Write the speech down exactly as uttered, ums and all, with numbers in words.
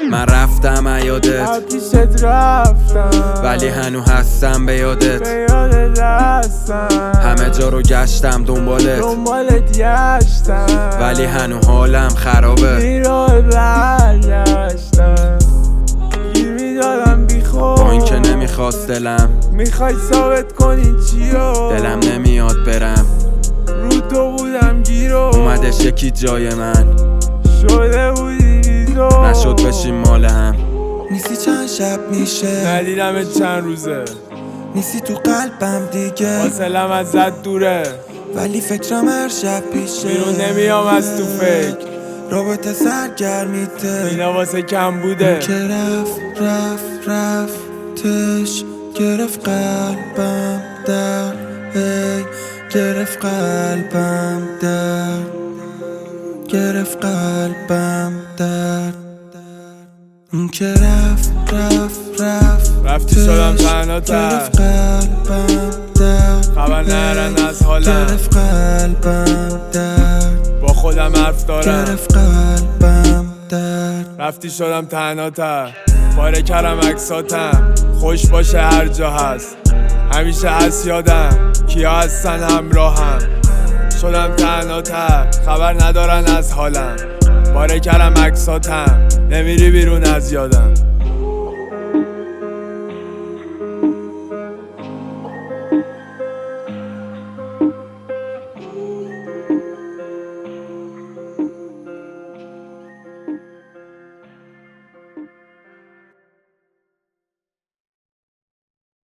من رفتم ایادت پیشت رفتم ولی هنو هستم به یادت به یادت هستم همه جا رو گشتم دنبالت دنبالت گشتم ولی هنو حالم خرابه بیراه برگشتم گیر میدادم بی خود با این که نمیخواست دلم میخوای ثابت کنی چیو دلم نمیاد برم رو تو بودم گیرو اومدش یکی جای من شده بودی بیدو نشد بشیم مال هم نیستی چند شب میشه ندیدمت چند روزه نیستی تو قلبم دیگه فاصلم ازت دوره ولی فکرم هر شب پیشه بیرون نمیام از تو فکر رابطه سرگرمیته اینا واسه کم بوده که رفت رفت رفتش گرفت قلبم در هی گرفت قلبم در گرفت قلبم در اون که رفت رفت رفت رفتی شدم تنها تر گرفت قلبم در خبر نرن از حالم گرفت قلبم در با خودم حرف دارم گرفت قلبم در رفتی شدم تنها تر پاره کردم عکساتم خوش باشه هر جا هست همیشه هست یادم کیا هستن همراهم شدم تنها تر خبر ندارن از حالم پاره کردم عکساتم نمیری بیرون از یادم